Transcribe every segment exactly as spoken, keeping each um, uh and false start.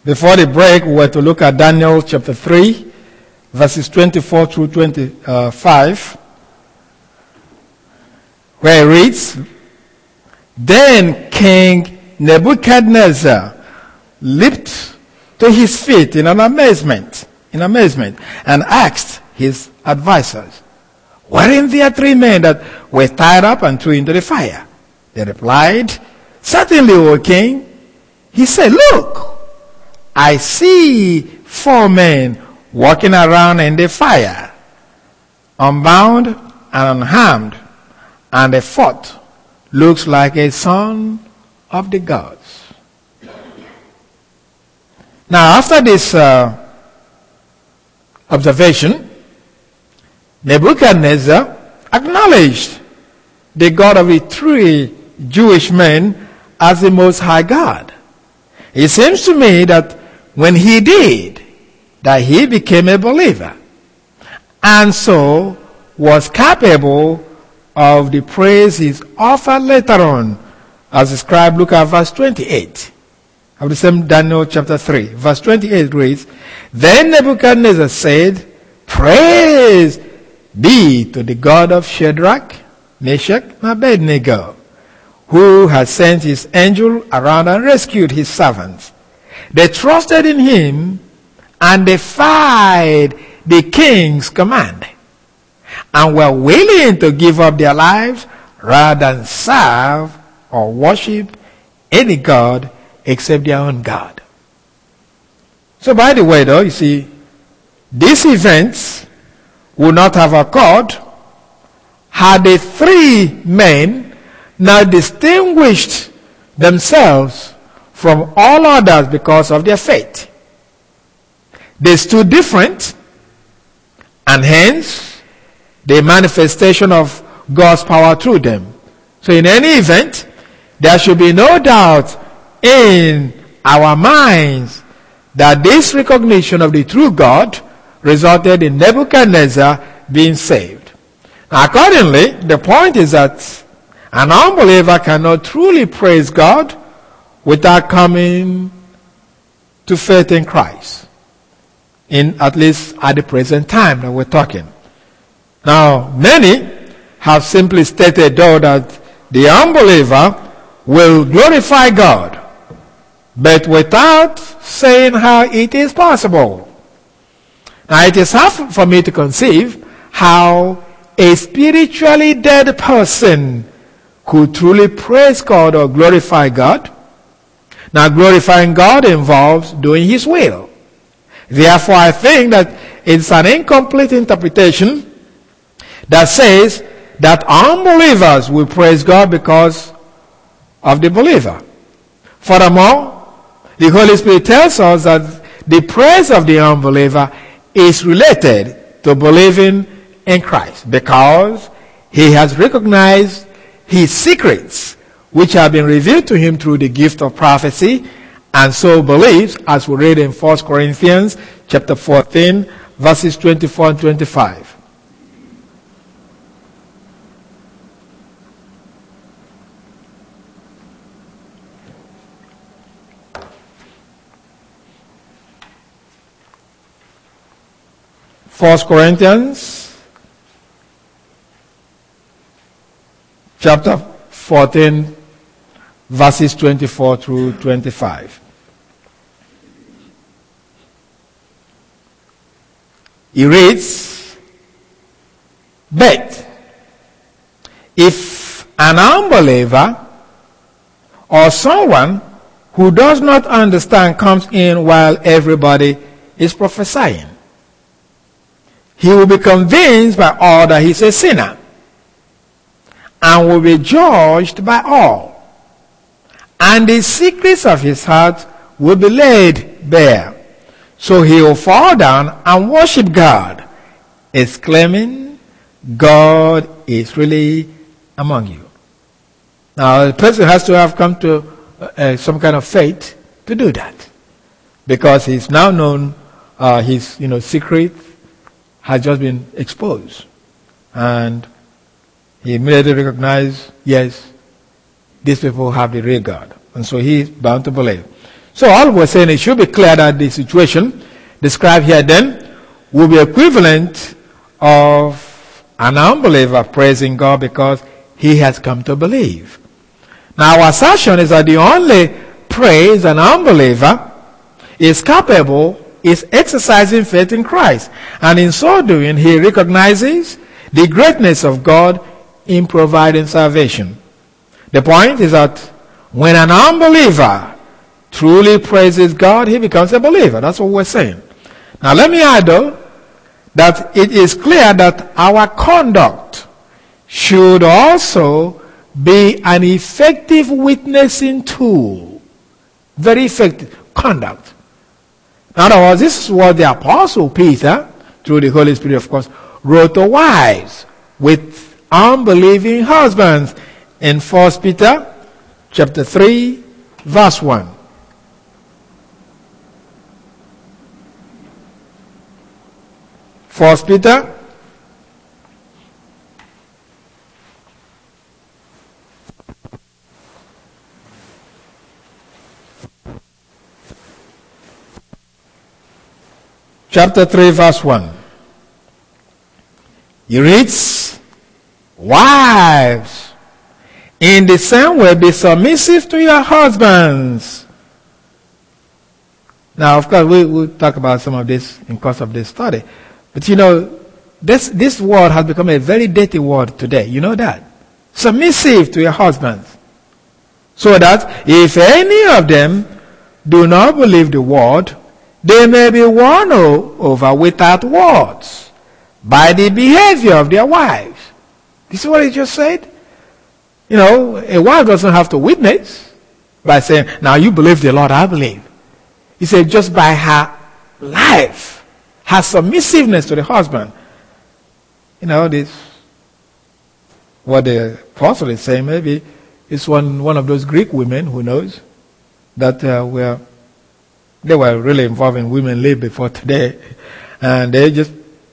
Before the break, we were to look at Daniel chapter three, verses twenty-four through twenty-five, where it reads, Then King Nebuchadnezzar leaped to his feet in an amazement, in amazement, and asked his advisors, Weren't there three men that were tied up and thrown into the fire? They replied, Certainly, O king. He said, Look, I see four men walking around in the fire, unbound and unharmed, and the fourth looks like a son of the gods. Now, after this uh, observation, Nebuchadnezzar acknowledged the God of the three Jewish men as the Most High God. It seems to me that when he did, that he became a believer, and so was capable of the praises offered later on, as described. Look at verse twenty-eight of the same Daniel chapter three. Verse twenty-eight reads, Then Nebuchadnezzar said, Praise be to the God of Shadrach, Meshach, and Abednego, who has sent his angel around and rescued his servants. They trusted in him and defied the king's command, and were willing to give up their lives rather than serve or worship any god except their own God. So by the way, though, you see, these events would not have occurred had the three men not distinguished themselves from all others because of their faith. They stood different, and hence the manifestation of God's power through them. So in any event, there should be no doubt in our minds that this recognition of the true God resulted in Nebuchadnezzar being saved. Now, accordingly, the point is that an unbeliever cannot truly praise God without coming to faith in Christ, in at least at the present time that we're talking. Now, many have simply stated, though, that the unbeliever will glorify God, but without saying how it is possible. Now, it is hard for me to conceive how a spiritually dead person could truly praise God or glorify God. Now, glorifying God involves doing His will. Therefore, I think that it's an incomplete interpretation that says that unbelievers will praise God because of the believer. Furthermore, the Holy Spirit tells us that the praise of the unbeliever is related to believing in Christ, because he has recognized his secrets which have been revealed to him through the gift of prophecy, and so believes, as we read in First Corinthians chapter fourteen, verses twenty-four and twenty-five. First Corinthians chapter fourteen, verses twenty-four through twenty-five. He reads, But if an unbeliever or someone who does not understand comes in while everybody is prophesying, he will be convinced by all that he's a sinner, and will be judged by all, and the secrets of his heart will be laid bare. So he will fall down and worship God, exclaiming, God is really among you. Now, the person has to have come to uh, some kind of faith to do that, because he's now known, uh, his you know secret has just been exposed, and he immediately recognized, yes, these people have the real God, and so he is bound to believe. So all we're saying, it should be clear that the situation described here then will be equivalent of an unbeliever praising God because he has come to believe. Now our assertion is that the only praise an unbeliever is capable is exercising faith in Christ. And in so doing, he recognizes the greatness of God in providing salvation. The point is that when an unbeliever truly praises God, he becomes a believer. That's what we're saying. Now let me add though, that it is clear that our conduct should also be an effective witnessing tool. Very effective conduct. In other words, this is what the Apostle Peter, through the Holy Spirit of course, wrote to wives with unbelieving husbands in First Peter chapter three, verse one. First Peter chapter three, verse one. He reads, wives, in the same way be submissive to your husbands. Now, of course, we will talk about some of this in course of this study. But you know, this, this word has become a very dirty word today. You know that? Submissive to your husbands. So that if any of them do not believe the word, they may be won over without words by the behavior of their wives. This is what he just said. You know, a wife doesn't have to witness by saying, now you believe the Lord, I believe. He said just by her life, her submissiveness to the husband. You know, this, what the apostle is saying, maybe it's one, one of those Greek women who knows that uh, were, they were really involved in women live before today. And they just,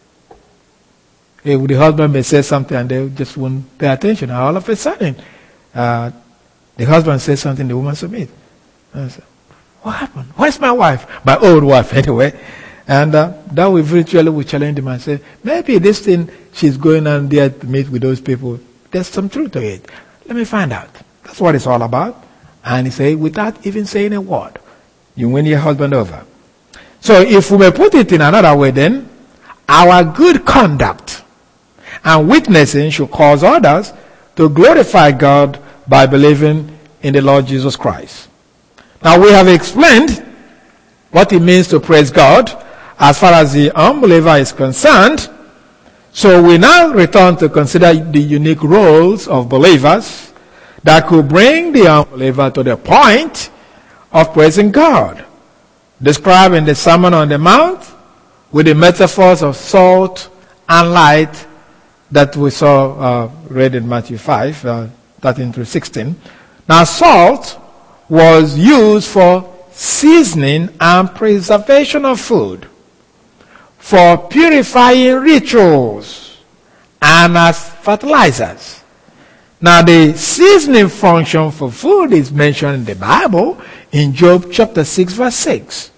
the husband may say something and they just won't pay attention. And all of a sudden, uh, the husband says something, the woman submits. And I said, what happened? Where's my wife? My old wife, anyway. And uh, that we virtually will challenge him and say, maybe this thing she's going on there to meet with those people, there's some truth to it. Let me find out. That's what it's all about. And he said, without even saying a word, you win your husband over. So if we may put it in another way then, our good conduct and witnessing should cause others to glorify God by believing in the Lord Jesus Christ. Now we have explained what it means to praise God as far as the unbeliever is concerned. So we now return to consider the unique roles of believers that could bring the unbeliever to the point of praising God, described in the Sermon on the Mount with the metaphors of salt and light that we saw uh, read in Matthew five, uh, thirteen through sixteen. Now salt was used for seasoning and preservation of food, for purifying rituals, and as fertilizers. Now the seasoning function for food is mentioned in the Bible in Job chapter six verse six.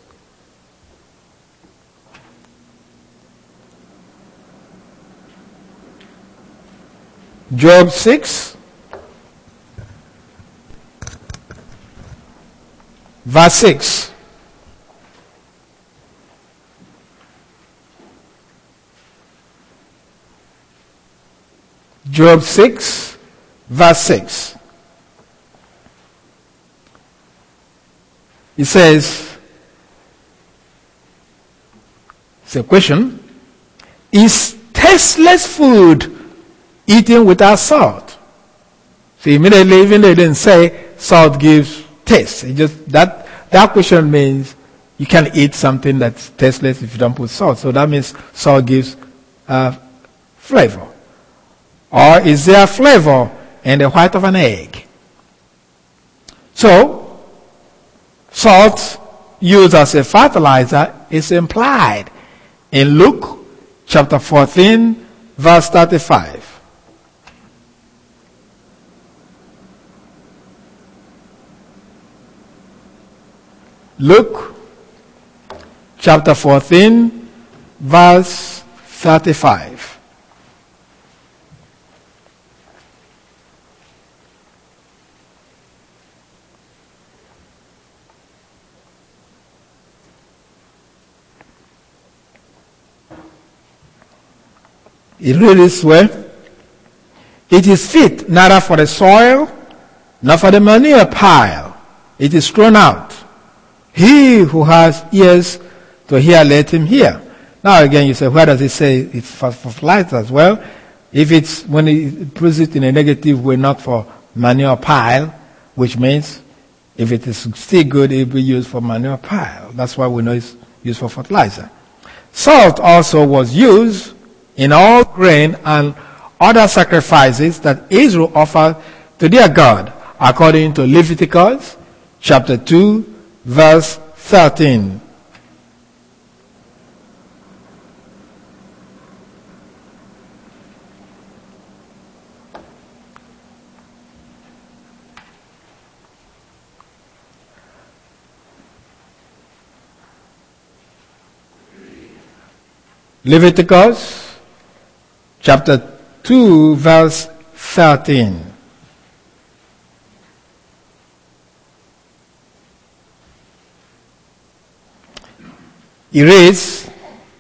Job six verse six. Job six verse six. It says, it's a question, is tasteless food eaten without salt? So immediately, even though they didn't say salt gives taste, it just that that question means you can eat something that's tasteless if you don't put salt. So that means salt gives uh, flavor. Or is there flavor in the white of an egg? So salt used as a fertilizer is implied in Luke chapter fourteen verse thirty-five. Luke chapter fourteen, verse thirty-five. It reads this way: it is fit neither for the soil, nor for the manure pile. It is thrown out. He who has ears to hear, let him hear. Now again, you say, where does it say it's for fertilizers? Well, if it's, when it puts it in a negative way, not for manure pile, which means if it is still good, it will be used for manure pile. That's why we know it's used for fertilizer. Salt also was used in all grain and other sacrifices that Israel offered to their God, according to Leviticus chapter two, verse thirteen. Leviticus chapter two, verse thirteen. It reads,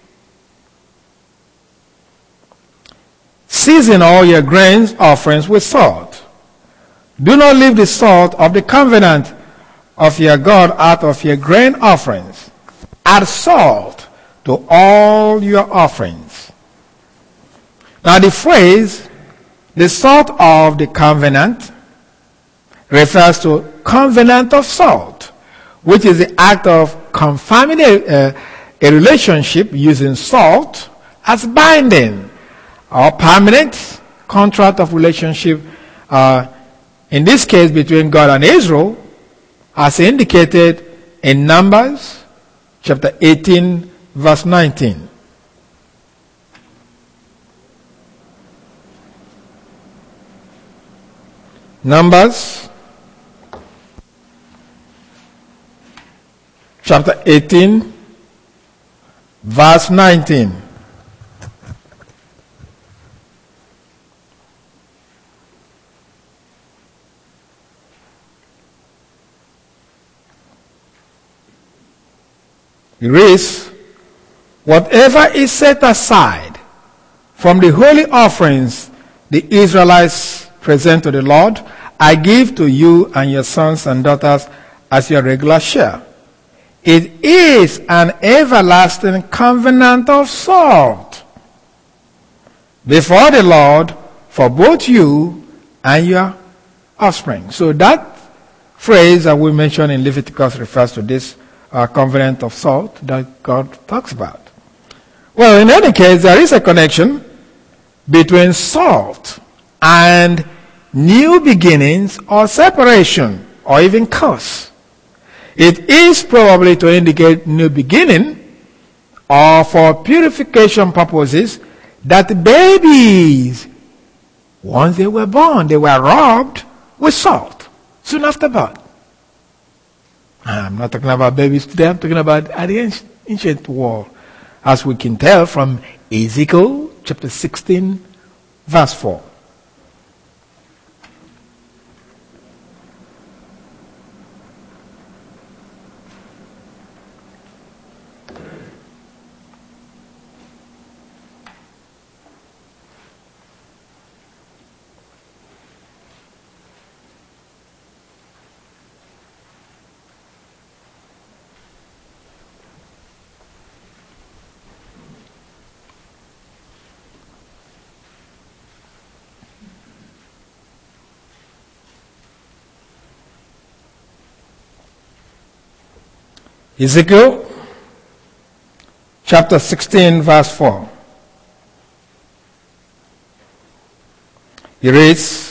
season all your grains offerings with salt. Do not leave the salt of the covenant of your God out of your grain offerings. Add salt to all your offerings. Now the phrase, the salt of the covenant, refers to covenant of salt, which is the act of confirming a, uh, a relationship using salt as binding or permanent contract of relationship, uh, in this case between God and Israel, as indicated in Numbers chapter eighteen, verse nineteen. Numbers chapter eighteen, verse nineteen. It reads, whatever is set aside from the holy offerings the Israelites present to the Lord, I give to you and your sons and daughters as your regular share. It is an everlasting covenant of salt before the Lord for both you and your offspring. So that phrase that we mentioned in Leviticus refers to this uh, covenant of salt that God talks about. Well, in any case, there is a connection between salt and new beginnings or separation or even curse. It is probably to indicate new beginning or for purification purposes that babies, once they were born, they were rubbed with salt soon after birth. I'm not talking about babies today, I'm talking about the ancient world, as we can tell from Ezekiel chapter sixteen, verse four. Ezekiel chapter sixteen, verse four. It reads,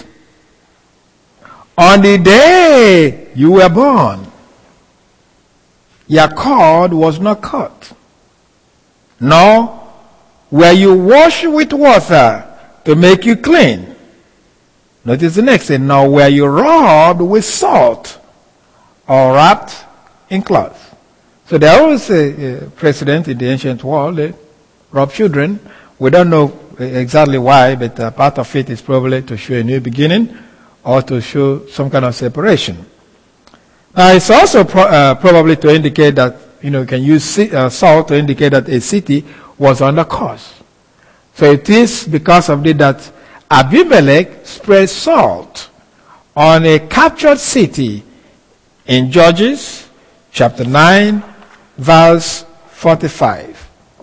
on the day you were born, your cord was not cut, nor were you washed with water to make you clean. Notice the next thing, nor were you rubbed with salt or wrapped in cloth. So there was a, a precedent in the ancient world. They rob children. We don't know exactly why, but uh, part of it is probably to show a new beginning or to show some kind of separation. Uh, it's also pro- uh, probably to indicate that, you know, you can use si- uh, salt to indicate that a city was under curse. So it is because of it that Abimelech spread salt on a captured city in Judges chapter nine, verse forty-five.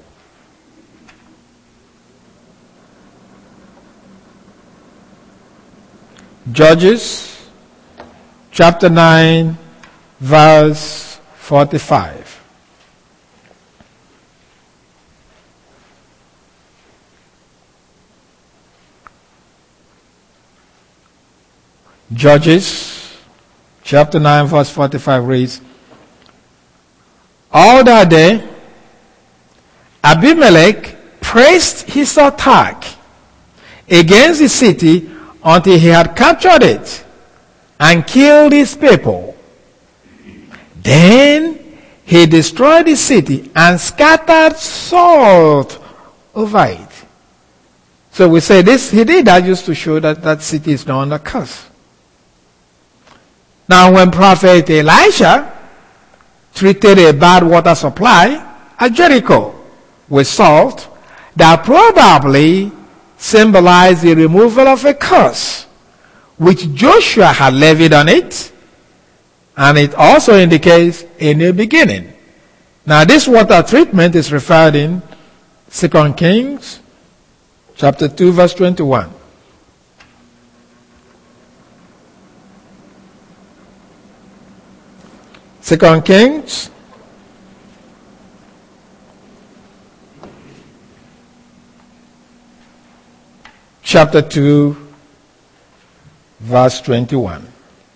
Judges chapter nine, verse forty-five. Judges chapter nine, verse forty-five reads, all that day, Abimelech pressed his attack against the city until he had captured it and killed his people. Then he destroyed the city and scattered salt over it. So we say this, he did that just to show that that city is not under curse. Now when Prophet Elisha treated a bad water supply at Jericho with salt, that probably symbolized the removal of a curse which Joshua had levied on it, and it also indicates a new beginning. Now this water treatment is referred in Second Kings chapter two, verse twenty-one. Second Kings chapter two, verse twenty-one.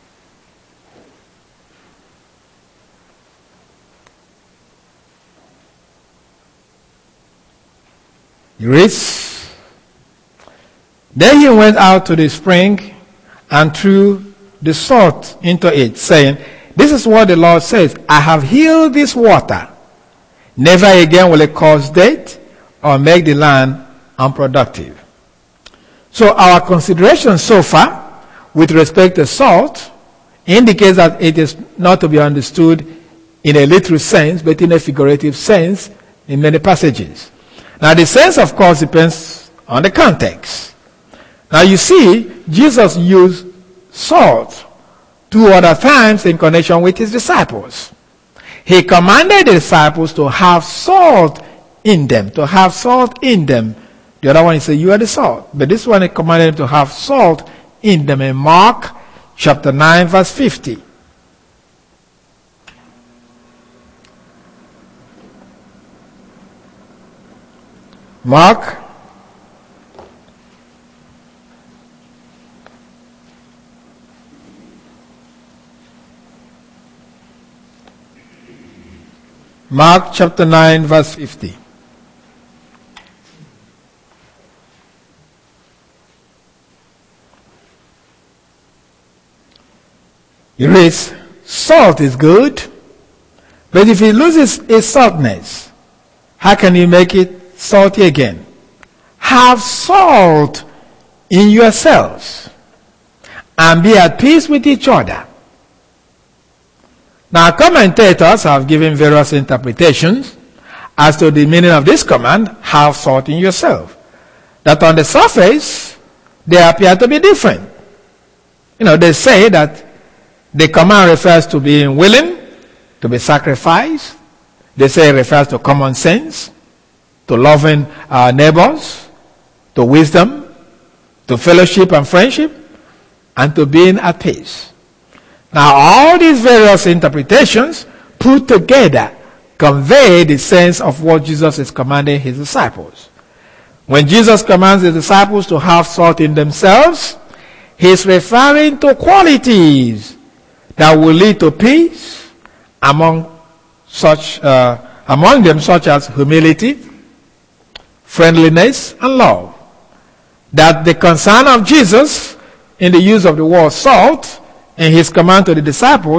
He reads, then he went out to the spring and threw the salt into it, saying, this is what the Lord says, I have healed this water. Never again will it cause death or make the land unproductive. So our consideration so far with respect to salt indicates that it is not to be understood in a literal sense, but in a figurative sense in many passages. Now the sense, of course, depends on the context. Now you see, Jesus used salt two other times in connection with his disciples. He commanded the disciples to have salt in them, to have salt in them. The other one he said, you are the salt. But this one he commanded them to have salt in them in Mark chapter nine, verse fifty. Mark Mark chapter nine, verse fifty. It reads, salt is good, but if it loses its saltness, how can you make it salty again? Have salt in yourselves and be at peace with each other. Now, commentators have given various interpretations as to the meaning of this command, have salt in yourself. That on the surface, they appear to be different. You know, they say that the command refers to being willing to be sacrificed. They say it refers to common sense, to loving our neighbors, to wisdom, to fellowship and friendship, and to being at peace. Now, all these various interpretations put together convey the sense of what Jesus is commanding his disciples. When Jesus commands his disciples to have salt in themselves, he's referring to qualities that will lead to peace among such, uh, among them, such as humility, friendliness, and love. That the concern of Jesus in the use of the word salt in his command to the disciples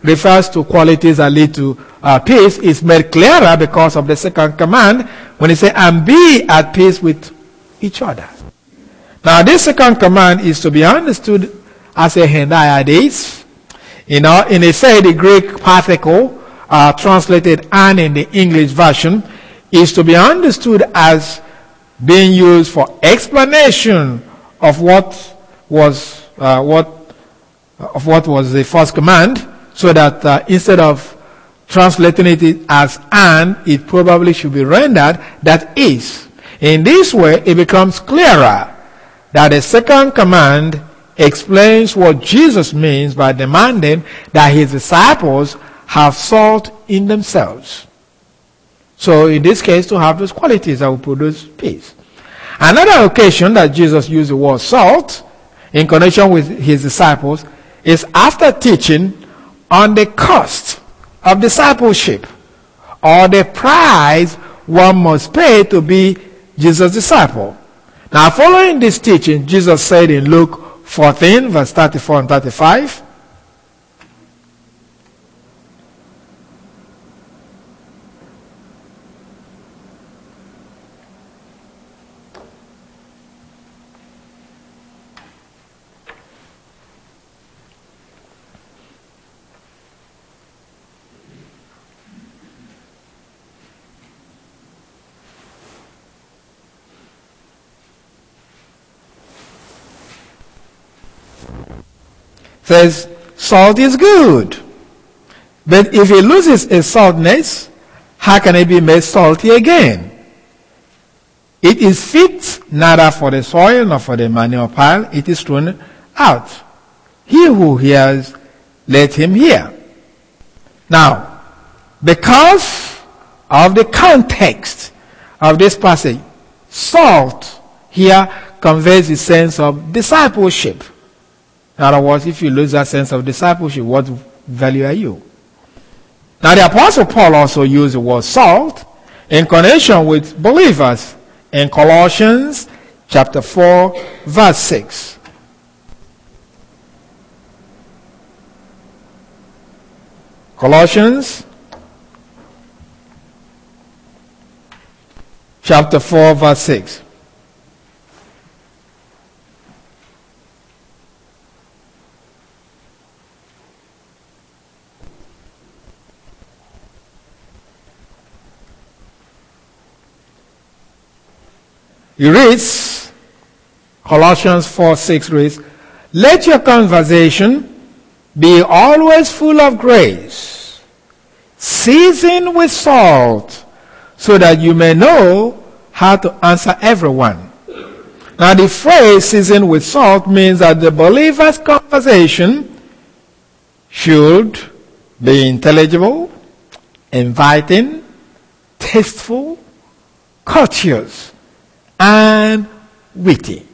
refers to qualities that lead to uh, peace is made clearer because of the second command when he says, and be at peace with each other. Now this second command is to be understood as a hendiadys. You know, in effect, the Greek particle uh, translated and in the English version is to be understood as being used for explanation of what was uh, what of what was the first command, so that uh, instead of translating it as and, it probably should be rendered that is. In this way, it becomes clearer that the second command explains what Jesus means by demanding that his disciples have salt in themselves. So in this case, to have those qualities that will produce peace. Another occasion that Jesus used the word salt in connection with his disciples is after teaching on the cost of discipleship, or the price one must pay to be Jesus' disciple. Now, following this teaching, Jesus said in Luke fourteen, verse thirty-four and thirty-five, says, salt is good. But if it loses its saltness, how can it be made salty again? It is fit neither for the soil nor for the manure pile. It is thrown out. He who hears, let him hear. Now, because of the context of this passage, salt here conveys the sense of discipleship. In other words, if you lose that sense of discipleship, what value are you? Now the Apostle Paul also used the word salt in connection with believers in Colossians chapter four, verse six. Colossians chapter four, verse six. He reads, Colossians four six reads, let your conversation be always full of grace, seasoned with salt, so that you may know how to answer everyone. Now the phrase seasoned with salt means that the believer's conversation should be intelligible, inviting, tasteful, courteous, and witty.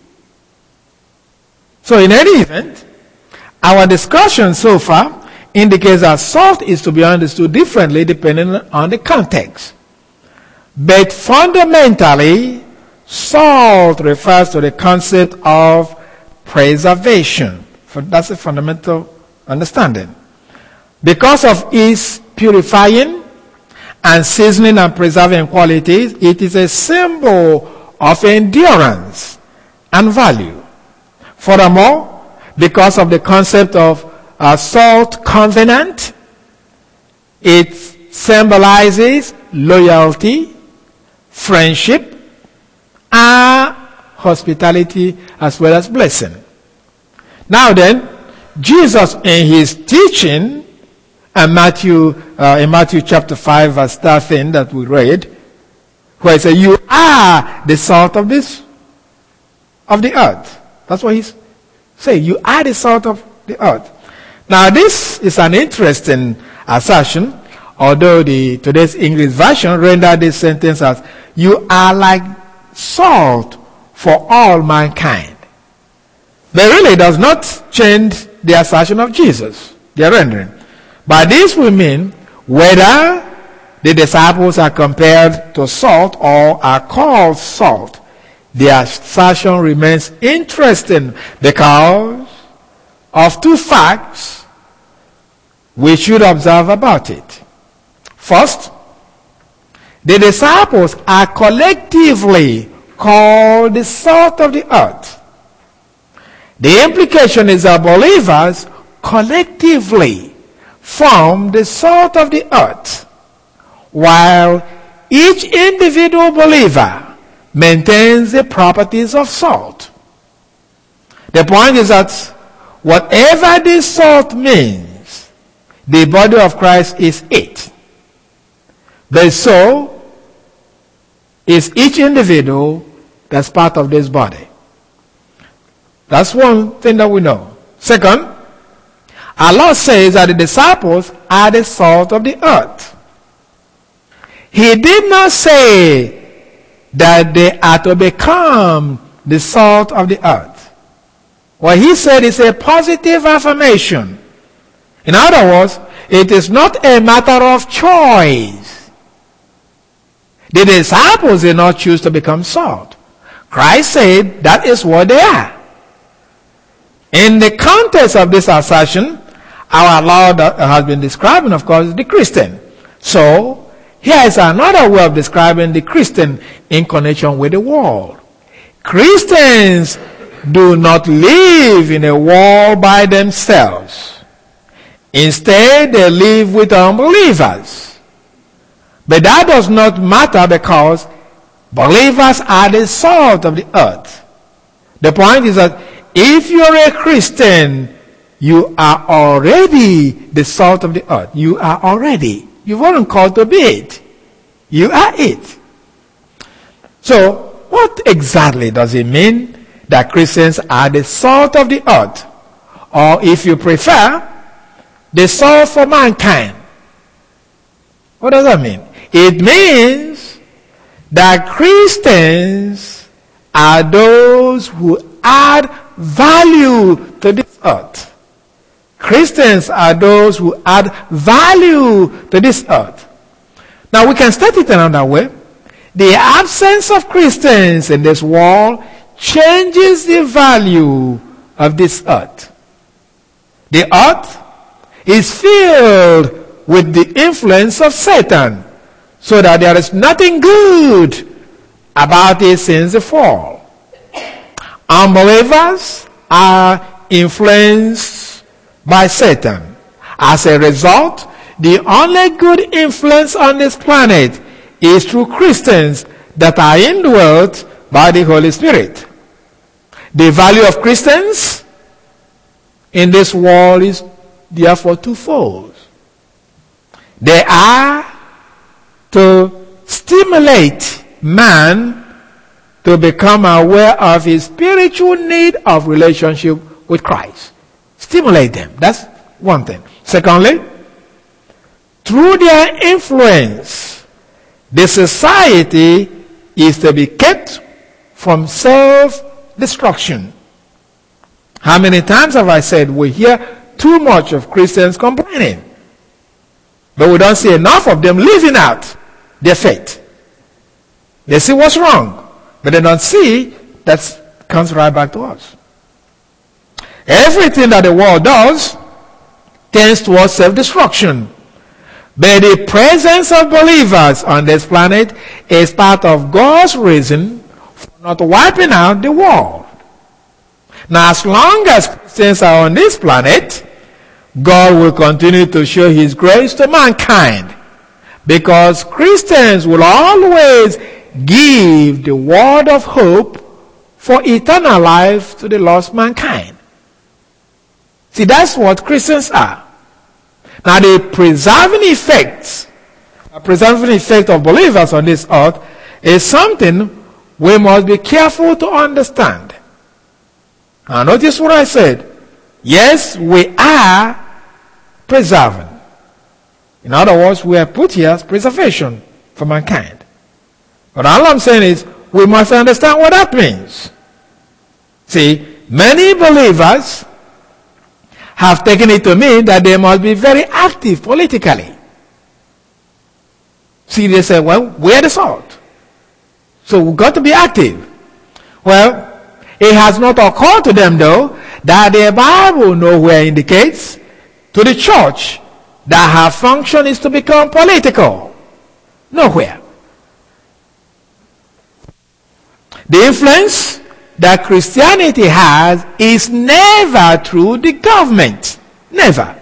So in any event, our discussion so far indicates that salt is to be understood differently depending on the context. But fundamentally, salt refers to the concept of preservation. That's a fundamental understanding. Because of its purifying and seasoning and preserving qualities, it is a symbol of endurance and value. Furthermore, because of the concept of a salt covenant, it symbolizes loyalty, friendship, and hospitality, as well as blessing. Now then, Jesus in his teaching in Matthew, uh, in Matthew chapter five, verse thirteen that we read, where he said, you are the salt of this, of the earth. That's what he's saying. You are the salt of the earth. Now this is an interesting assertion, although the today's English version rendered this sentence as, you are like salt for all mankind. But really does not change the assertion of Jesus, their rendering. By this we mean, whether the disciples are compared to salt or are called salt, their assertion remains interesting because of two facts we should observe about it. First, the disciples are collectively called the salt of the earth. The implication is that believers collectively form the salt of the earth, while each individual believer maintains the properties of salt. The point is that whatever this salt means, the body of Christ is it. But so is each individual that's part of this body. That's one thing that we know. Second, our Lord says that the disciples are the salt of the earth. He did not say that they are to become the salt of the earth. What he said is a positive affirmation. In other words, it is not a matter of choice. The disciples did not choose to become salt. Christ said that is what they are. In the context of this assertion, our Lord has been describing, of course, the Christian. So, here is another way of describing the Christian in connection with the world. Christians do not live in a world by themselves. Instead, they live with unbelievers. But that does not matter because believers are the salt of the earth. The point is that if you're a Christian, you are already the salt of the earth. You are already. You weren't called to be it. You are it. So, what exactly does it mean that Christians are the salt of the earth? Or if you prefer, the salt for mankind. What does that mean? It means that Christians are those who add value to this earth. Christians are those who add value to this earth. Now we can state it another way. The absence of Christians in this world changes the value of this earth. The earth is filled with the influence of Satan, so that there is nothing good about it since the fall. Unbelievers are influenced by Satan. As a result, the only good influence on this planet is through Christians that are indwelt by the Holy Spirit. The value of Christians in this world is therefore twofold. They are to stimulate man to become aware of his spiritual need of relationship with Christ. Stimulate them. That's one thing. Secondly, through their influence, the society is to be kept from self-destruction. How many times have I said we hear too much of Christians complaining, but we don't see enough of them living out their faith? They see what's wrong, but they don't see that comes right back to us. Everything that the world does tends towards self-destruction. But the presence of believers on this planet is part of God's reason for not wiping out the world. Now, as long as Christians are on this planet, God will continue to show his grace to mankind, because Christians will always give the word of hope for eternal life to the lost mankind. See, that's what Christians are. Now, the preserving effects, the preserving effect of believers on this earth is something we must be careful to understand. Now, notice what I said. Yes, we are preserving. In other words, we are put here as preservation for mankind. But all I'm saying is, we must understand what that means. See, many believers have taken it to mean that they must be very active politically. See, they say, well, we're the salt, so we've got to be active. Well, it has not occurred to them, though, that the Bible nowhere indicates to the church that her function is to become political. Nowhere. The influence that Christianity has is never through the government. Never.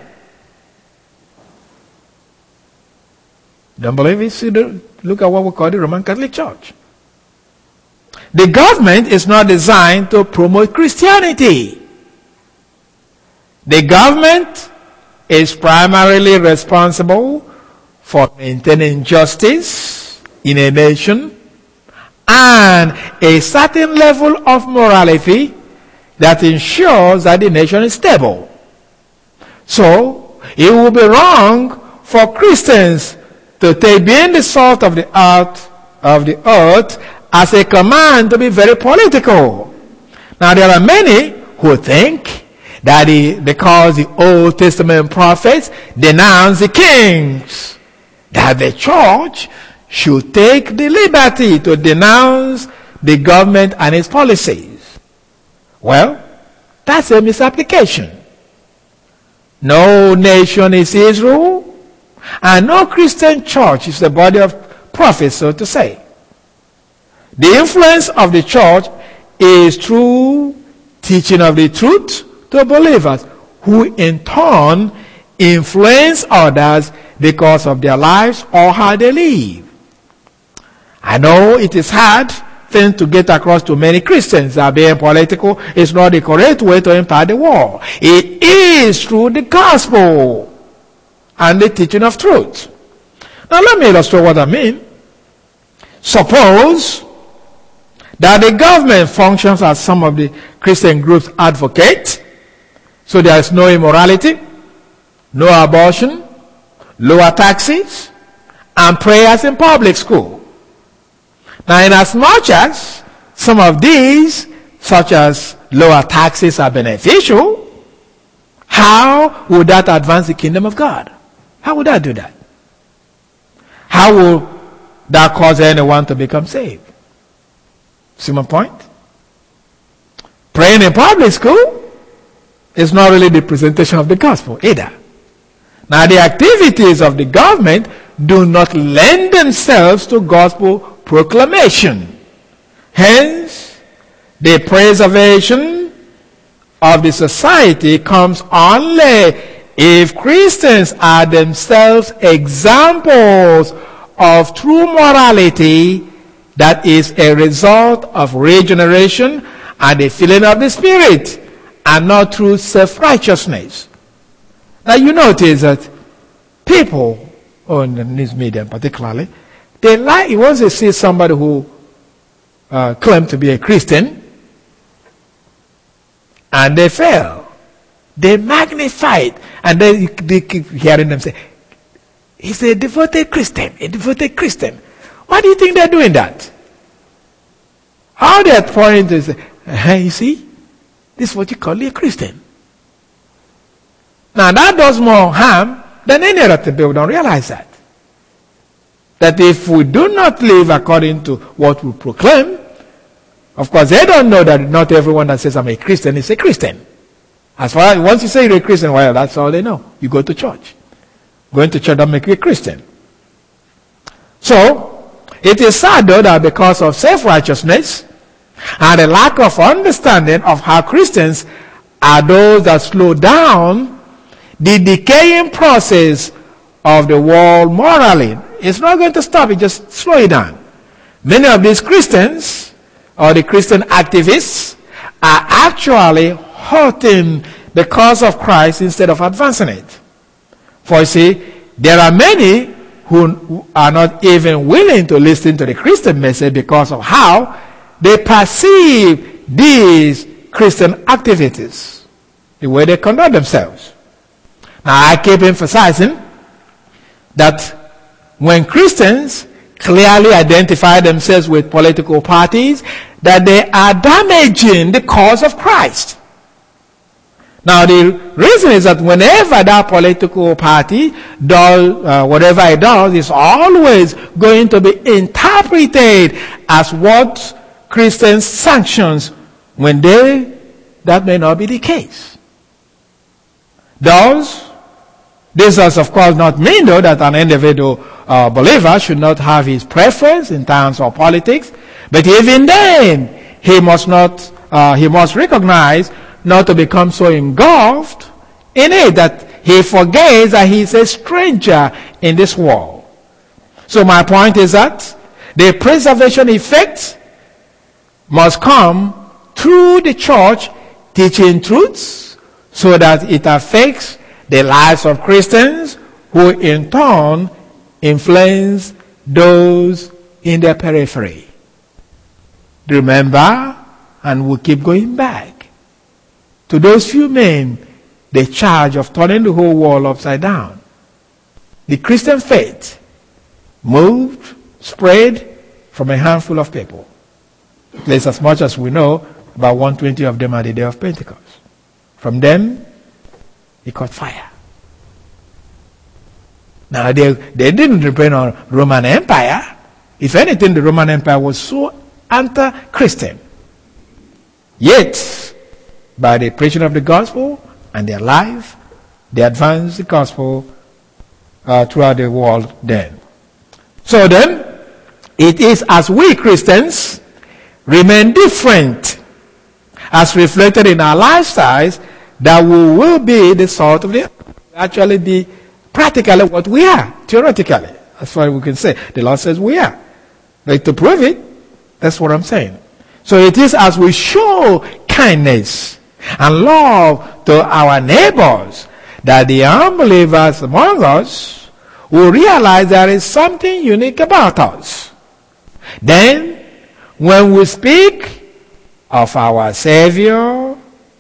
Don't believe it? See the, look at what we call the Roman Catholic Church. The government is not designed to promote Christianity. The government is primarily responsible for maintaining justice in a nation and a certain level of morality that ensures that the nation is stable. So, it would be wrong for Christians to take being the salt of the earth of the earth as a command to be very political. Now there are many who think that the, because the Old Testament prophets denounce the kings, that the church should take the liberty to denounce the government and its policies. Well, that's a misapplication. No nation is Israel, and no Christian church is the body of prophets, so to say. The influence of the church is through teaching of the truth to believers, who in turn influence others because of their lives or how they live. I know it is hard thing to get across to many Christians that being political is not the correct way to impact the world. It is through the gospel and the teaching of truth. Now let me illustrate what I mean. Suppose that the government functions as some of the Christian groups advocate, so there is no immorality, no abortion, lower taxes, and prayers in public school. Now, in as much as some of these, such as lower taxes, are beneficial, how would that advance the kingdom of God? How would that do that? How will that cause anyone to become saved? See my point? Praying in public school is not really the presentation of the gospel either. Now, the activities of the government do not lend themselves to gospel proclamation. Hence, the preservation of the society comes only if Christians are themselves examples of true morality that is a result of regeneration and the filling of the Spirit, and not through self-righteousness. Now you notice that people, on the news media particularly, they like, once they see somebody who uh, claims to be a Christian, and they fail, they magnify it, and then they keep hearing them say, he's a devoted Christian, a devoted Christian. Why do you think they're doing that? How they're pouring to say, hey, you see, this is what you call a Christian. Now that does more harm than any other thing. People don't realize that. That if we do not live according to what we proclaim, of course they don't know that not everyone that says I'm a Christian is a Christian. As far as once you say you're a Christian, well, that's all they know. You go to church. Going to church don't make you a Christian. So, it is sad though that because of self-righteousness and a lack of understanding of how Christians are those that slow down the decaying process of the world morally. It's not going to stop, it just slow it down. Many of these Christians or the Christian activists are actually hurting the cause of Christ instead of advancing it. For you see, there are many who are not even willing to listen to the Christian message because of how they perceive these Christian activities, the way they conduct themselves. Now, I keep emphasizing that when Christians clearly identify themselves with political parties, that they are damaging the cause of Christ. Now, the reason is that whenever that political party does uh, whatever it does, is always going to be interpreted as what Christians sanctions, when they, that may not be the case. Thus, This does, of course, not mean, though, that an individual uh, believer should not have his preference in terms of politics. But even then, he must not, uh, he must recognize not to become so engulfed in it that he forgets that he is a stranger in this world. So my point is that the preservation effect must come through the church teaching truths so that it affects the lives of Christians, who in turn influence those in their periphery. Remember, and we'll keep going back to those few men, the charge of turning the whole world upside down. The Christian faith moved, spread from a handful of people. At least as much as we know, about one hundred twenty of them at the day of Pentecost. From them, it caught fire. Now, they, they didn't depend on Roman Empire. If anything, the Roman Empire was so anti-Christian. Yet, by the preaching of the gospel and their life, they advanced the gospel uh, throughout the world then. So then, it is as we Christians remain different, as reflected in our lifestyles, that we will be the salt of the earth. Actually be practically what we are, theoretically. That's what we can say. The Lord says we are. But to prove it, that's what I'm saying. So it is as we show kindness and love to our neighbors that the unbelievers among us will realize there is something unique about us. Then, when we speak of our Savior,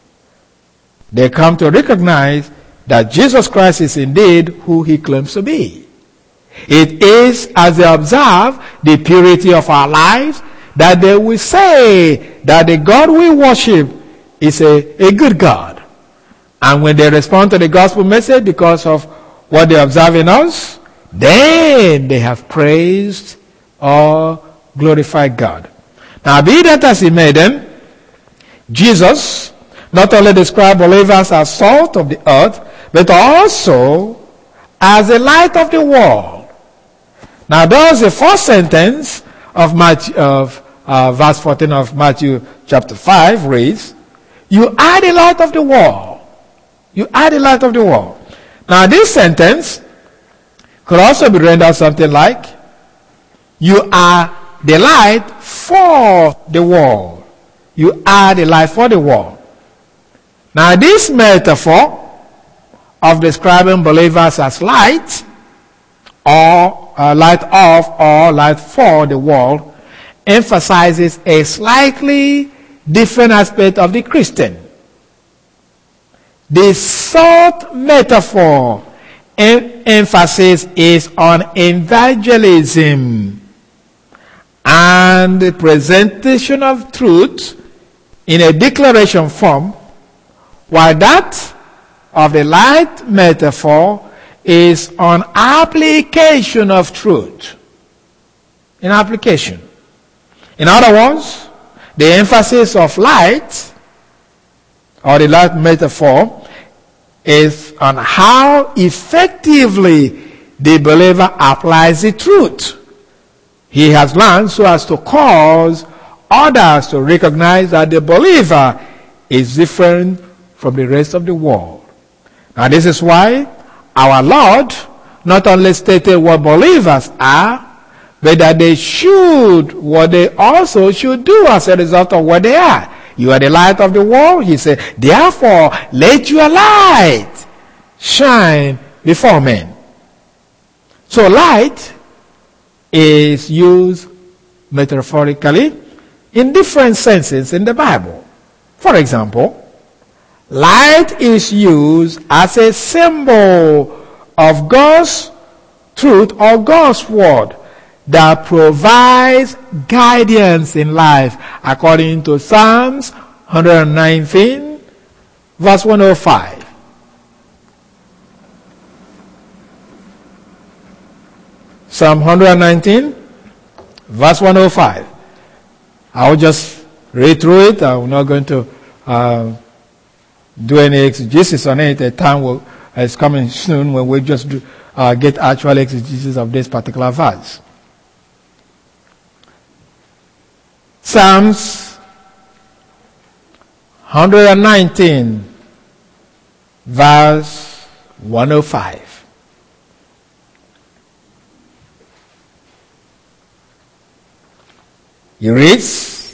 they come to recognize that Jesus Christ is indeed who he claims to be. It is as they observe the purity of our lives that they will say that the God we worship is a, a good God. And when they respond to the gospel message because of what they observe in us, then they have praised or glorified God. Now, be that as it may, then, Jesus not only described believers as salt of the earth, but also as the light of the world. Now, thus the first sentence of Matthew, of uh, verse fourteen of Matthew chapter five reads, "You are the light of the world." You are the light of the world. Now, this sentence could also be rendered something like, "You are the light for the world." You are the light for the world. Now, this metaphor of describing believers as light, or uh, light of, or light for the world, emphasizes a slightly different aspect of the Christian. The salt metaphor em- emphasis is on evangelism and the presentation of truth in a declaration form, while that of the light metaphor is on application of truth. In application. In other words, the emphasis of light, or the light metaphor, is on how effectively the believer applies the truth he has learned so as to cause others to recognize that the believer is different from the rest of the world. Now, this is why our Lord not only stated what believers are, but that they should, what they also should do as a result of what they are. You are the light of the world, he said, therefore let your light shine before men. So light is used metaphorically in different senses in the Bible. For example, light is used as a symbol of God's truth or God's word that provides guidance in life, according to Psalms one nineteen, verse one oh five. Psalm one nineteen, verse one oh five. I will just read through it. I'm not going to uh, do any exegesis on it. The time will is coming soon when we just do, uh, get actual exegesis of this particular verse. Psalms one nineteen, verse one oh five. He reads,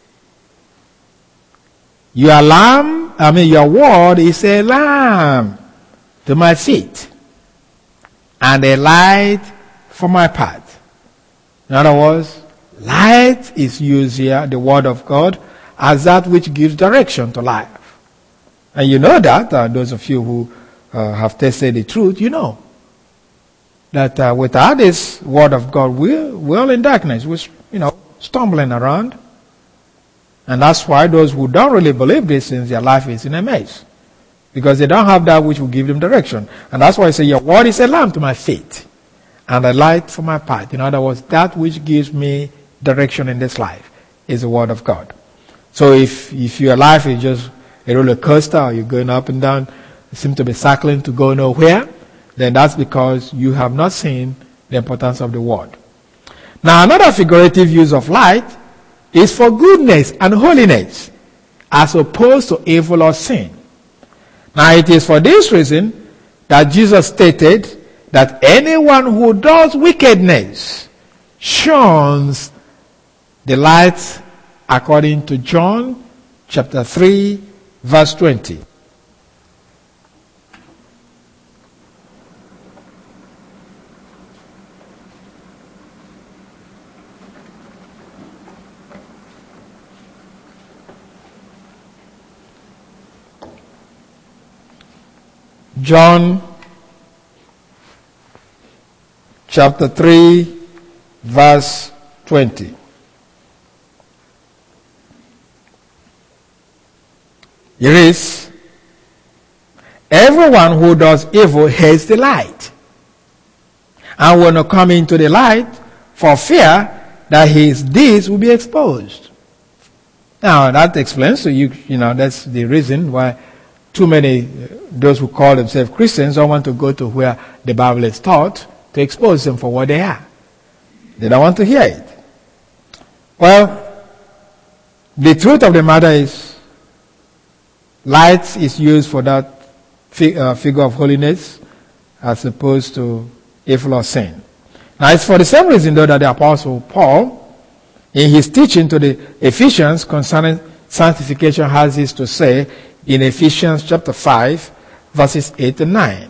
your lamp, I mean your word is a lamp to my feet and a light for my path. In other words, light is used here, the word of God, as that which gives direction to life. And you know that, uh, those of you who uh, have tasted the truth, you know that uh, without this word of God, we're, we're all in darkness. We're, you know, stumbling around. And that's why those who don't really believe these things, their life is in a maze. Because they don't have that which will give them direction. And that's why I say, your word is a lamp to my feet and a light for my path. In other words, that which gives me direction in this life is the word of God. So if, if your life is just a roller coaster, or you're going up and down, you seem to be cycling to go nowhere, then that's because you have not seen the importance of the word. Now, another figurative use of light is for goodness and holiness, as opposed to evil or sin. Now, it is for this reason that Jesus stated that anyone who does wickedness shuns the light, according to John chapter three, verse twenty. John chapter three, verse twenty. It is, everyone who does evil hates the light and will not come into the light for fear that his deeds will be exposed. Now, that explains to you, you know, that's the reason why too many, uh, those who call themselves Christians, don't want to go to where the Bible is taught to expose them for what they are. They don't want to hear it. Well, the truth of the matter is, light is used for that fig- uh, figure of holiness as opposed to evil or sin. Now, it's for the same reason, though, that the Apostle Paul, in his teaching to the Ephesians concerning sanctification, has this to say in Ephesians chapter five, verses eight and nine.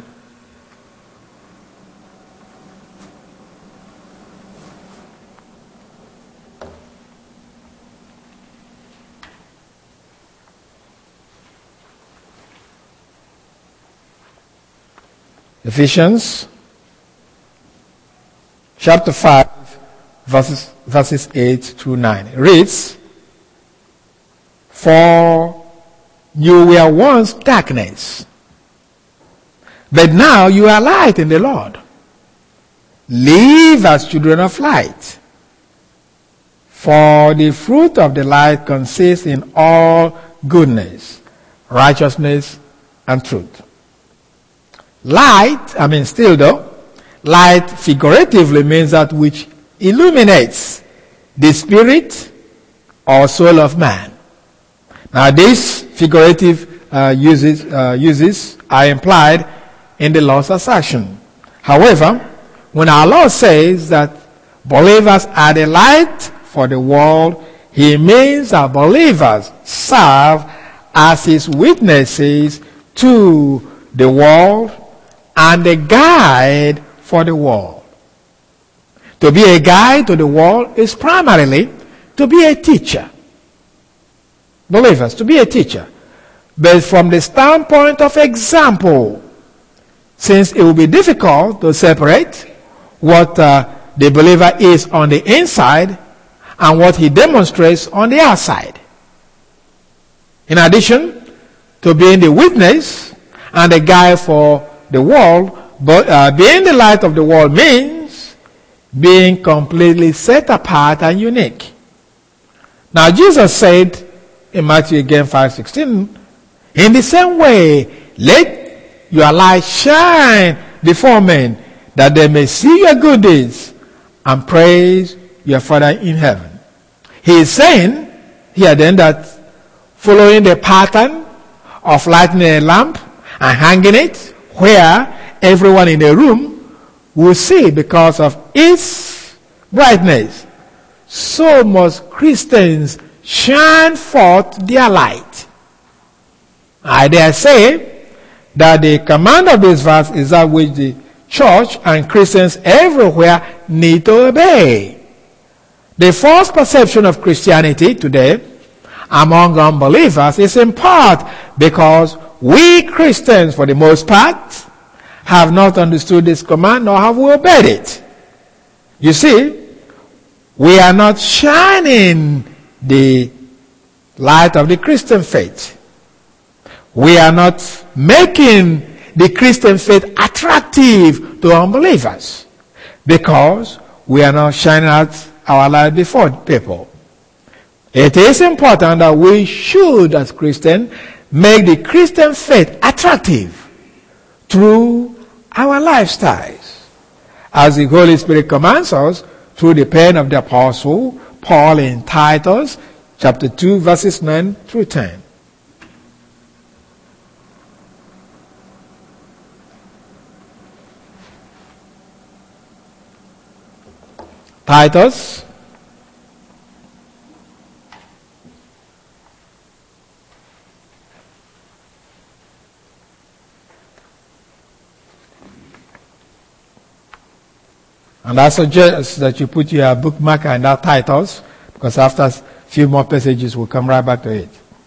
Ephesians chapter five, verses, verses eight through nine. It reads, for you were once darkness, but now you are light in the Lord. Live as children of light. For the fruit of the light consists in all goodness, righteousness, and truth. Light, I mean still though, light figuratively means that which illuminates the spirit or soul of man. Now these figurative uh, uses, uh, uses are implied in the Lord's assertion. However, when our Lord says that believers are the light for the world, he means that believers serve as his witnesses to the world and a guide for the world. To be a guide to the world is primarily to be a teacher. Believers, to be a teacher. But from the standpoint of example, since it will be difficult to separate what uh, the believer is on the inside and what he demonstrates on the outside. In addition to being the witness and the guide for the world, but uh, being the light of the world means being completely set apart and unique. Now Jesus said in Matthew again five sixteen, in the same way, let your light shine before men, that they may see your good deeds and praise your Father in heaven. He is saying here then that following the pattern of lighting a lamp and hanging it where everyone in the room will see because of its brightness, so must Christians shine forth their light. I dare say that the command of this verse is that which the church and Christians everywhere need to obey. The false perception of Christianity today among unbelievers is in part because we Christians, for the most part, have not understood this command nor have we obeyed it. You see, we are not shining the light of the Christian faith. We are not making the Christian faith attractive to unbelievers because we are not shining out our light before people. It is important that we should, as Christians, make the Christian faith attractive through our lifestyles, as the Holy Spirit commands us through the pen of the Apostle Paul in Titus chapter two, verses nine through ten. Titus and I suggest that you put your bookmark in that Titus, because after a few more passages we'll come right back to it.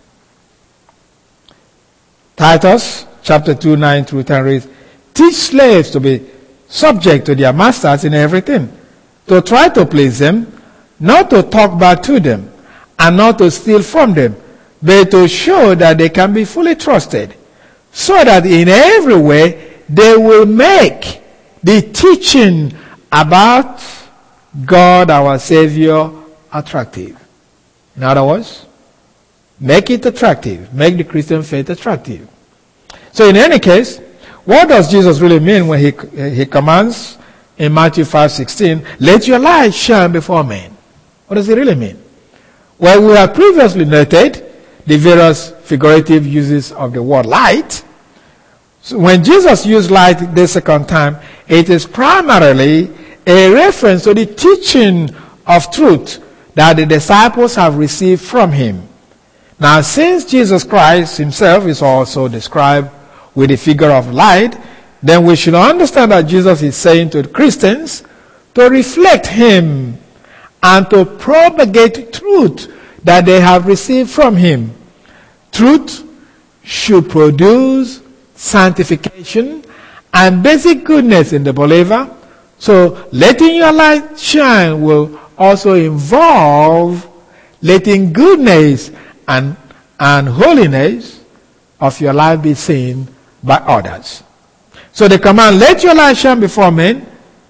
Titus chapter two, nine through ten reads, teach slaves to be subject to their masters in everything, to try to please them, not to talk back to them, and not to steal from them, but to show that they can be fully trusted, so that in every way they will make the teaching about God our Savior attractive. In other words, make it attractive. Make the Christian faith attractive. So in any case, what does Jesus really mean when he, he commands in Matthew five sixteen, let your light shine before men? What does it really mean? Well, we have previously noted the various figurative uses of the word light. So when Jesus used light the second time, it is primarily a reference to the teaching of truth that the disciples have received from him. Now, since Jesus Christ himself is also described with the figure of light, then we should understand that Jesus is saying to the Christians to reflect him and to propagate truth that they have received from him. Truth should produce sanctification and basic goodness in the believer. So letting your light shine will also involve letting goodness and, and holiness of your life be seen by others. So the command, let your light shine before men,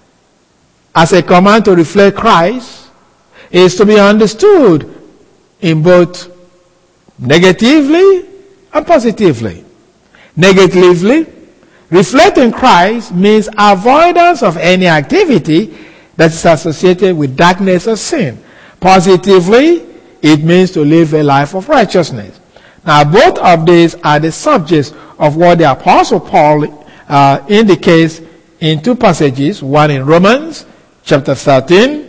as a command to reflect Christ, is to be understood in both negatively and positively. Negatively, reflecting Christ means avoidance of any activity that is associated with darkness or sin. Positively, it means to live a life of righteousness. Now, both of these are the subjects of what the Apostle Paul uh, indicates in two passages, one in Romans chapter thirteen,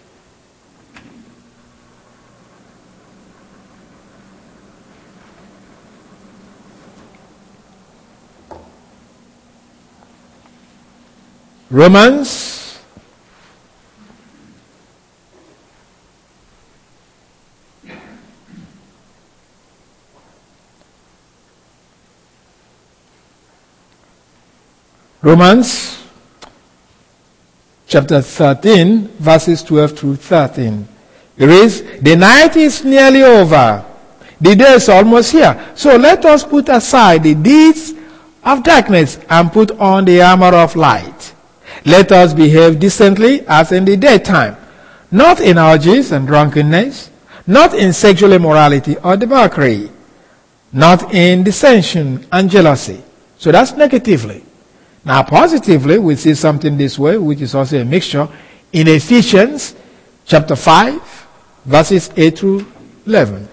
Romans Romans chapter thirteen, verses twelve through thirteen. It reads, the night is nearly over. The day is almost here. So let us put aside the deeds of darkness and put on the armor of light. Let us behave decently as in the daytime, not in orgies and drunkenness, not in sexual immorality or debauchery, not in dissension and jealousy, So that's negatively. Now positively, we see something this way, which is also a mixture. In Ephesians chapter five, verses eight through eleven.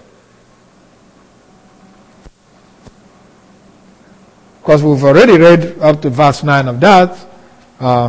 Because we've already read up to verse nine of that. Uh,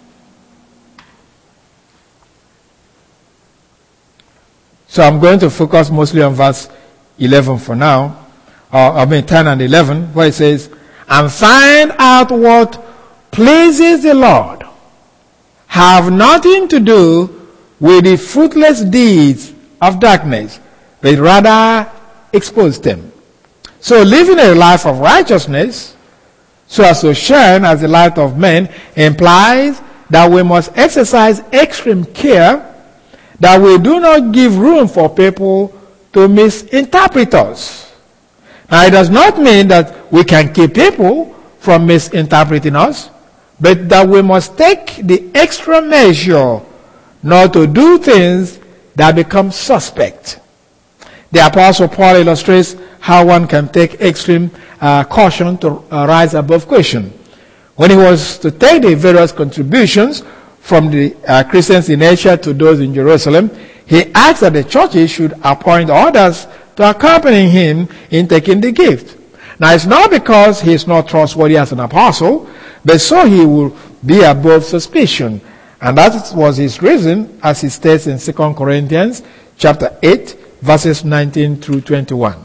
so I'm going to focus mostly on verse eleven for now. Uh, I mean ten and eleven, where it says, and find out what pleases the Lord. Have nothing to do with the fruitless deeds of darkness, but rather expose them. So living a life of righteousness, so as to shine as the light of men, implies that we must exercise extreme care that we do not give room for people to misinterpret us. Now it does not mean that we can keep people from misinterpreting us, but that we must take the extra measure not to do things that become suspect. The Apostle Paul illustrates how one can take extreme uh, caution to uh, rise above caution. When he was to take the various contributions from the uh, Christians in Asia to those in Jerusalem, he asked that the churches should appoint others to accompany him in taking the gift. Now it's not because he is not trustworthy as an apostle, but so he will be above suspicion. And that was his reason, as he states in Second Corinthians chapter eight, verses nineteen through twenty-one.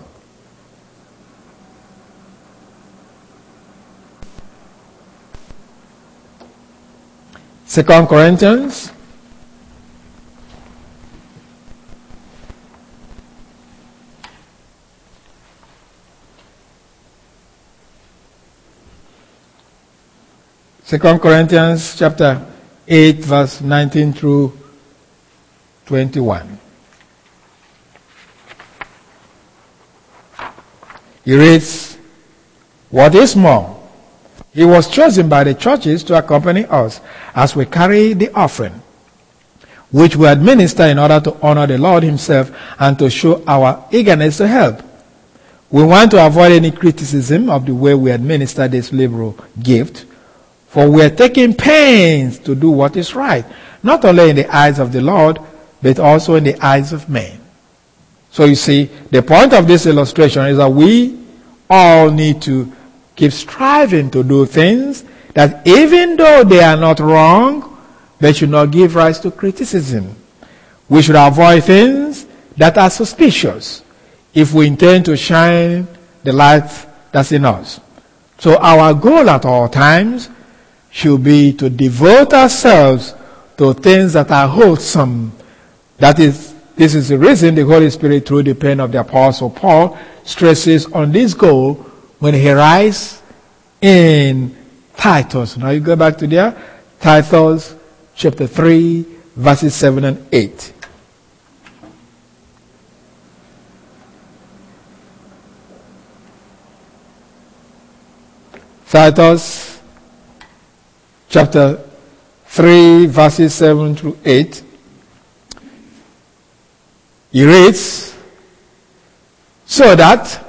Second Corinthians Second Corinthians chapter eight, verse nineteen through twenty-one. He reads, what is more, he was chosen by the churches to accompany us as we carry the offering, which we administer in order to honor the Lord himself and to show our eagerness to help. We want to avoid any criticism of the way we administer this liberal gift, for we are taking pains to do what is right, not only in the eyes of the Lord, but also in the eyes of men. So you see, the point of this illustration is that we all need to keep striving to do things that even though they are not wrong, they should not give rise to criticism. We should avoid things that are suspicious if we intend to shine the light that's in us. So our goal at all times should be to devote ourselves to things that are wholesome. That is, this is the reason the Holy Spirit, through the pen of the Apostle Paul, stresses on this goal when he writes in Titus. Now you go back to there, Titus chapter three, verses seven and eight. Titus chapter three, verses seven through eight. He reads, so that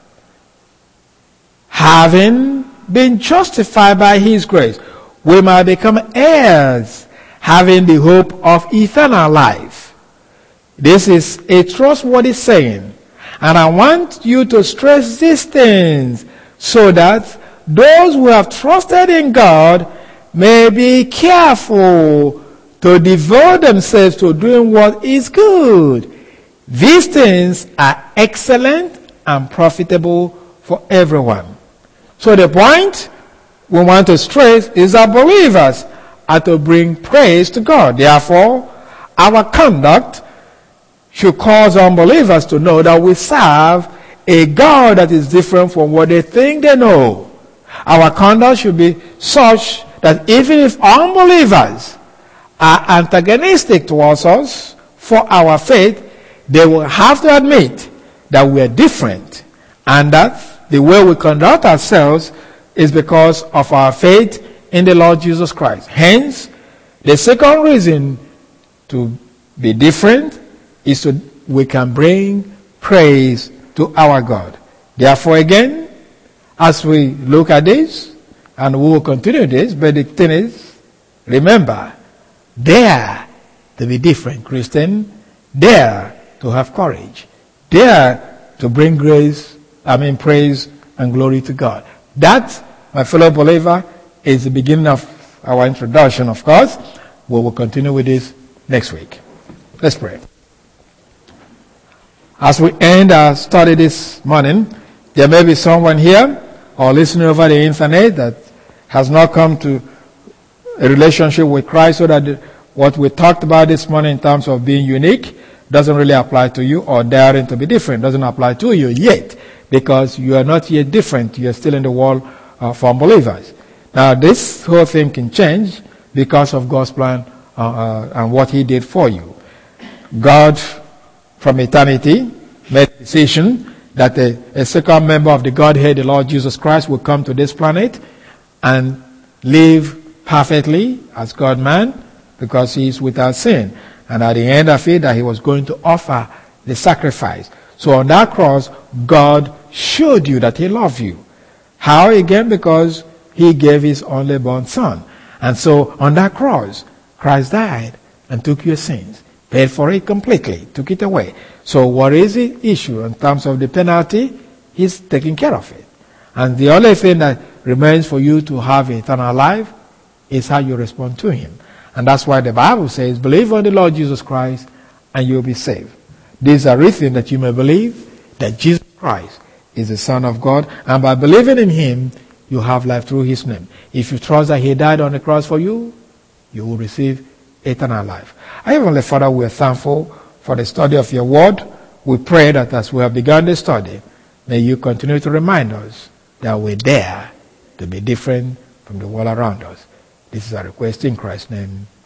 having been justified by his grace, we might become heirs, having the hope of eternal life. This is a trustworthy saying, and I want you to stress these things so that those who have trusted in God may be careful to devote themselves to doing what is good. These things are excellent and profitable for everyone. So the point we want to stress is that believers are to bring praise to God. Therefore, our conduct should cause unbelievers to know that we serve a God that is different from what they think they know. Our conduct should be such that even if unbelievers are antagonistic towards us for our faith, they will have to admit that we are different and that the way we conduct ourselves is because of our faith in the Lord Jesus Christ. Hence, the second reason to be different is so we can bring praise to our God. Therefore, again, as we look at this, and we will continue this, but the thing is, remember, dare to be different, Christian. Dare to have courage. Dare to bring grace, I mean praise and glory to God. That, my fellow believer, is the beginning of our introduction, of course. We will continue with this next week. Let's pray. As we end our study this morning, there may be someone here or listening over the internet that has not come to a relationship with Christ, so that what we talked about this morning in terms of being unique doesn't really apply to you, or daring to be different doesn't apply to you yet, because you are not yet different. You are still in the world of unbelievers. Now, this whole thing can change because of God's plan uh, uh, and what He did for you. God, from eternity, made a decision that a, a second member of the Godhead, the Lord Jesus Christ, will come to this planet and live perfectly as God-man, because He is without sin. And at the end of it, that He was going to offer the sacrifice. So on that cross, God showed you that He loved you. How again? Because He gave His only born Son. And so on that cross, Christ died and took your sins, paid for it completely, took it away. So what is the issue in terms of the penalty? He's taking care of it. And the only thing that remains for you to have eternal life is how you respond to Him. And that's why the Bible says, believe on the Lord Jesus Christ and you'll be saved. These are written that you may believe that Jesus Christ is the Son of God, and by believing in Him, you have life through His name. If you trust that He died on the cross for you, you will receive eternal life. Our Heavenly Father, we are thankful for the study of your word. We pray that as we have begun the study, may you continue to remind us that we dare to be different from the world around us. This is our request in Christ's name.